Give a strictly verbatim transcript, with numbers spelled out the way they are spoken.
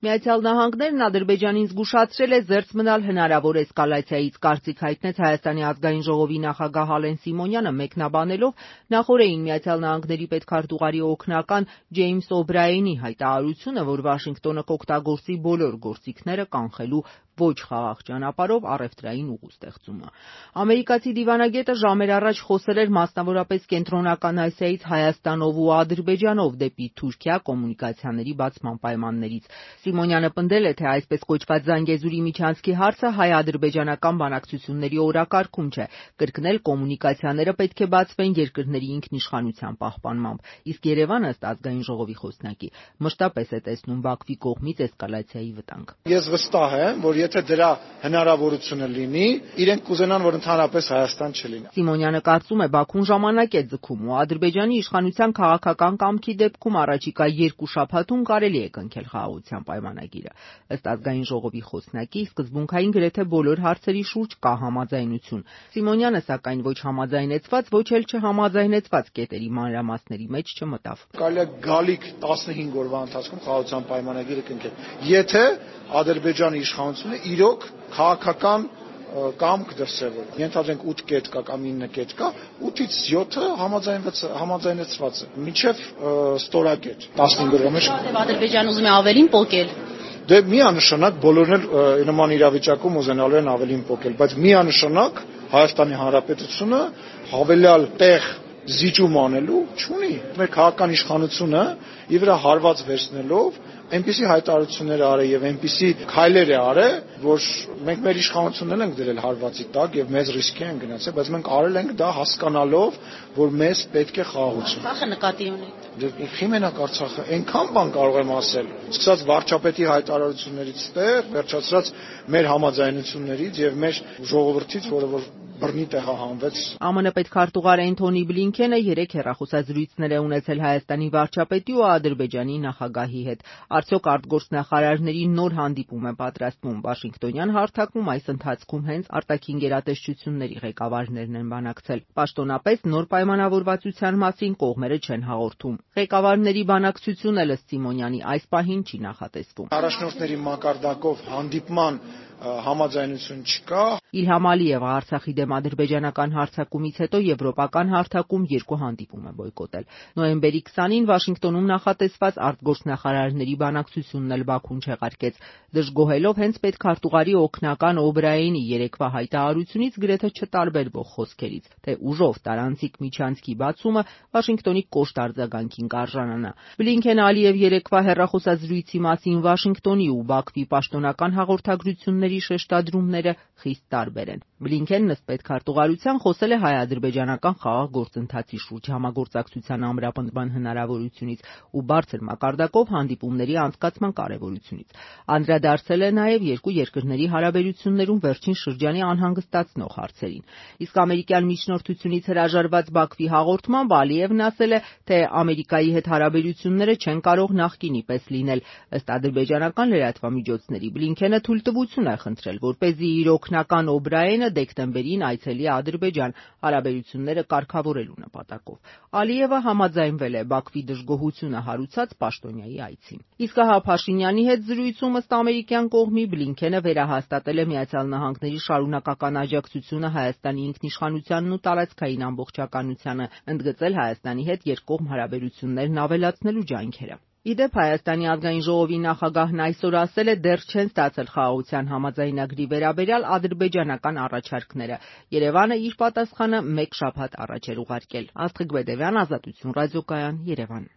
Միացյալ Նահանգներն Ադրբեջանին զգուշացրել է զերծ մնալ հնարավոր էսկալացիայից, կարծիք հայտնեց Հայաստանի ազգային ժողովի նախագահ Ալեն Սիմոնյանը, մեկնաբանելով նախօրեին Միացյալ Նահանգների պետքարտուղարի օգնական Ջեյմս Օբրայենի հայտարարությունը, որ Վաշինգտոնը կօգտագործի բոլոր գործիքները կանխելու ոչ խաղաղ ճանապարհով առևտրային ուղուստեղծումը։ Ամերիկացի դիվանագետը ժամեր առաջ խոսել էր մասնավորապես Կենտրոնական Ասիայից Հայաստանով ու Ադրբեջանով դեպի Թուրքիա կոմունիկացիաների բացման պայմաններից։ Սիմոնյանը պնդել է, թե այսպես կոչված Զանգեզուրի միջանցքի հարցը հայ-ադրբեջանական բանակցությունների օրակարգում չէ, կրկնել կոմունիկացիաները պետք է բացվեն երկրների ինքնիշխանության պահպանմամբ, իսկ Երևանը, ըստ ազգային ժողովի խոսնակի, մշտապես է տեսնում Բաքվի կողմից էսկալացիայի վտանգ։ Ես վստահ եմ, որ եթե դրա հնարավորությունը լինի, իրենք կուզենան, որ ընդհանրապես Հայաստան չլինի։ Սիմոնյանը կարծում է, Բաքուն ժամանակ է ձգում ու Ադրբեջանի իշխանության քաղաքական կամքի դեպքում առաջիկա երկու շաբաթում կարելի է կնքել խաղաղության պայմանագիրը։ Ըստ ազգային ժողովի խոսնակի, սկզբունքային գրեթե բոլոր հարցերի շուրջ կա համաձայնություն։ Սիմոնյանը, սակայն, ոչ համաձայնեցված, ոչ էլ չհամաձայնեցված կետերի մանրամասների մեջ չմտավ։ Կարելի է գալիք տասնհինգ օրվա ընթացքում խաղաղության պայմանագիրը կնքել, եթե Ադրբեջանի իշխանությունը իրոք քաղաքական կամք դրսևորի։ Ենթադրենք ութ կետ կա կամ ինը կետ կա, ութից յոթը համաձայնեցված է, մինչև ստորակետ տասնհինգ օրվա մեջ։ Ադրբեջանը ուզում է ավելին պոկել։ Դե միանշանակ բոլորն էլ նման իրավիճակում ուզենալու են ավելին պոկել, բայց միանշանակ Հայաստանի Հանրապետությունը հավելյալ տեղ զիջում անելու չունի։ Մեր քաղաքական իշխանությունը ի վրա հարված վերցնելով այնպիսի հայտարարություններ արել եւ այնպիսի քայլեր է արել, որ մենք մեր իշխանությունն ենք դրել հարվածի տակ եւ մեծ ռիսկի են գնացել, բայց մենք արել ենք դա հասկանալով, որ մեզ պետք է խաղաղություն։ Արցախը նկատի ունեք։ Դե խիմենակ Արցախը այնքան բան կարող եմ ասել, սկսած վարչապետի հայտարարություններից ստեղ, վերջացրած մեր համաձայնություններից եւ մեր ժողովրդից, որը որ բռնի տեղահանվեց։ ԱՄՆ պետքարտուղար Էնթոնի Բլինքենը երեք հեռախոսազրույցներ է ունեցել Հայաստանի վարչապետի ու Ադրբեջանի նախագահի հետ։ Արդյոք արտգործնախարարների նոր հանդիպում է պատրաստվում։ Վաշինգտոնյան հարթակում այս ընթացքում հենց արտաքին գերատեսչությունների ղեկավարներն են բանակցել։ Պաշտոնապես նոր պայմանավորվածության մասին կողմերը չեն հաղորդում։ Ղեկավարների բանակցությունը ըստ Սիմոնյանի այս պահին չի նախատեսվում։ Առաջնորդների մակարդակով հանդիպման համաձայնություն չկա։ Իլհամ Ալիևը Արցախի դեմ ադրբեջանական հարձակումից հետո եվրոպական հարթակում երկու հանդիպում է բոյկոտել։ Նոյեմբերի քսանին Վաշինգտոնում նախատեսված արտգործնախարարների բանակցությունն էլ Բաքուն չեղարկեց, դժգոհելով հենց պետքարտուղարի օգնական Օբրայենի երեկվա հայտարարությունից գրեթե չտարբերվող խոսքերից, թե ուժով տարանցիկ միջանցքի բացումը Վաշինգտոնի կոշտ արձագանքին կարժանանա։ Բլինքեն-Ալիև երեկվա հեռախոսազրույցի մասին Վաշինգտոնի ու Բաքվի պաշտոնական հաղորդագրությունների շեշտադրումները խիստ տարբեր են։ Բլինքենն ըստ պետքարտուղարության խոսել է հայ-ադրբեջանական խաղաղ գործընթացի շուրջ համագործակցության ամրապնդման հնարավորությունից ու բարձր մակարդակով հանդիպումների անցկացման կարևորությունից։ Անդրադարձել է նաև երկու երկրների հարաբերություններում վերջին շրջանի անհանգստացնող հարցերին։ Իսկ ամերիկյան միջնորդությունից հրաժարված Բաքվի հաղորդմամբ Ալիևն ասել է, թե Ամերիկայի հետ հարաբերությունները չեն կարող նախկինի պես լինել։ Ըստ ադրբեջանական լրատվամիջոցների Բլինքենը թույլտվություն է խնդրել, որպեսզի իր օգնական Օբրայենը դեկտեմբերին այցելի Ադրբեջան հարաբերությունները կարգավորելու նպատակով։ Ալիևը համաձայնվել է Բաքվի դժգոհությունը հարուցած պաշտոնյայի այցին։ Իսկ ահա Փաշինյանի հետ զրույցում ըստ ամերիկյան կողմի Բլինքենը վերահաստատել է Միացյալ Նահանգների շարունակական աջակցությունը Հայաստանի ինքնիշխանությանն ու տարածքային ամբողջականությանը, ընդգծել Հայաստանի հետ երկկողմ հարաբերություններն ավելացնելու ջանքերը։ Ի դեպ Հայաստանի ազգային ժողովի նախագահն այսօր ասել է, դեռ չեն ստացել խաղաղության համաձայնագրի վերաբերյալ ադրբեջանական առաջարկները։ Երևանը իր պատասխանը մեկ շաբաթ առաջ էր ուղարկել։ Աստղիկ Բեդևյան, Ազատություն ռադիոկայան, Երևան։